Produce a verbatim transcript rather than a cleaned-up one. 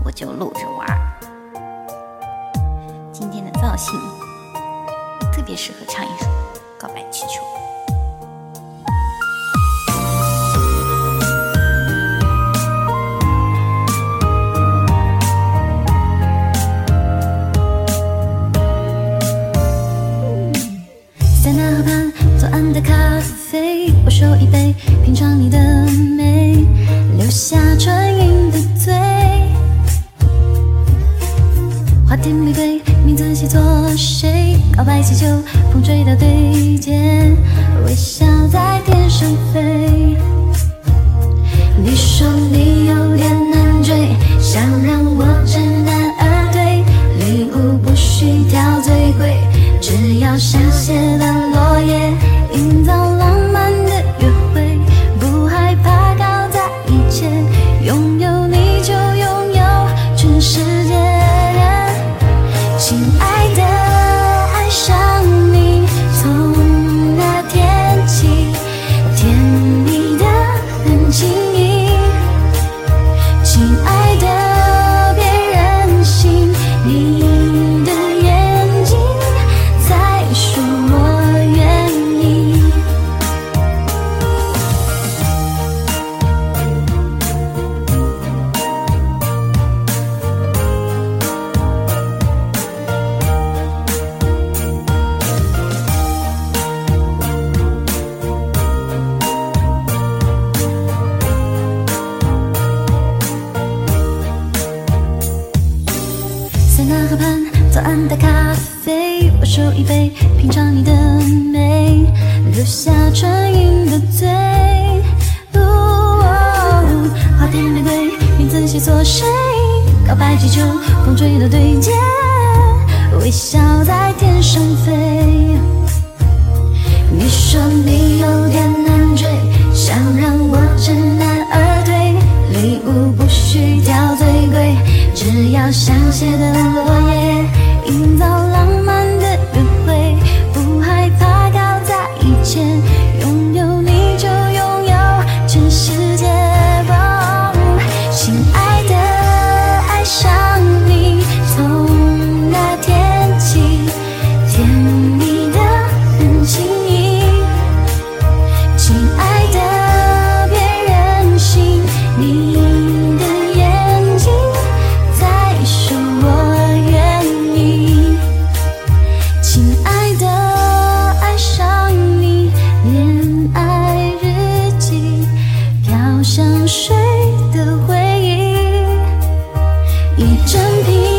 我就露着玩。今天的造型特别适合唱一首告白气球。 在那河畔左岸的咖啡，我手一杯，品尝你的美，留下唇印的嘴。花店玫瑰，名字写错谁？告白气球，风吹到对街，微笑在天上飞。你说你有点难追，想让我知难而退，礼物不需挑最贵，只要香榭的落叶，营造浪漫的约会，不害怕搞砸一切，拥有你就拥有全世界。亲爱的，爱上你，从那天起，甜蜜的很轻易。亲爱的，别任性，你的眼睛才说我愿意。在那河畔左岸的咖啡，我手一杯，品尝你的美，留下唇印的嘴。哦，花店玫瑰，名字写错谁？告白气球，风吹到对街，微笑在天上飞。你说你有点难追，想让我知难而退，礼物不需挑最贵，只要香榭的落叶，营造浪漫的约会，不害怕搞砸一切，拥有你就拥有全世界。哦，亲爱的，爱上你，从那天起，甜蜜的很轻易。亲爱的，别任性，你的眼睛才说我愿意。亲爱的，爱上你，恋爱日记，飘香水的回忆，一整瓶